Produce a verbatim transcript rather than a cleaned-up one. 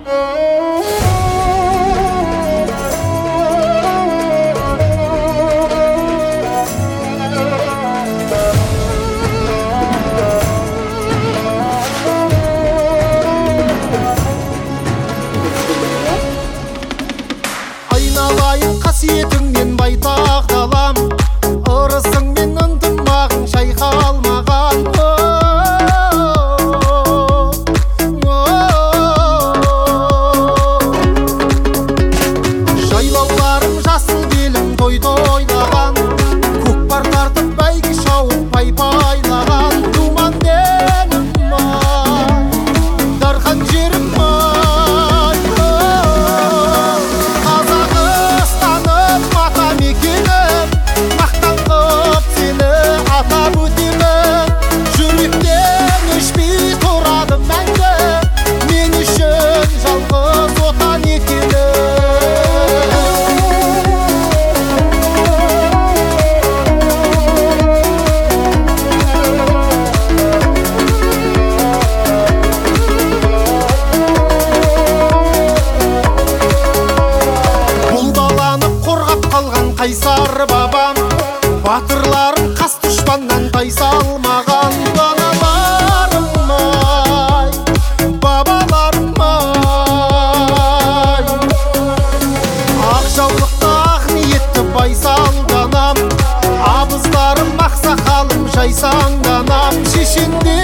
Айналайын қасиетіңнен байтақ далам, ырысыңмен ынтымағың шайқалмаған. Жайлауларым жасыл белің тойды ойлаған, көкпар тартып бәйге шауып пай-пайлаған. Думан денім ай, дархан жерім ай, Қазақстаным ата мекенім, мақтан қып сені атап өтемін. Жүректен өшпей тұрады мәңгі, мен үшін жалғыз отан екенің. Қалған қайсар бабам, батырларым қас дұшпаннан тайсалмаған. Балаларым ай, бабаларым ай, ақ жаулықты ақ ниетті байсалданам, абыздарым ақсақалым жайсаңданам. Шешендер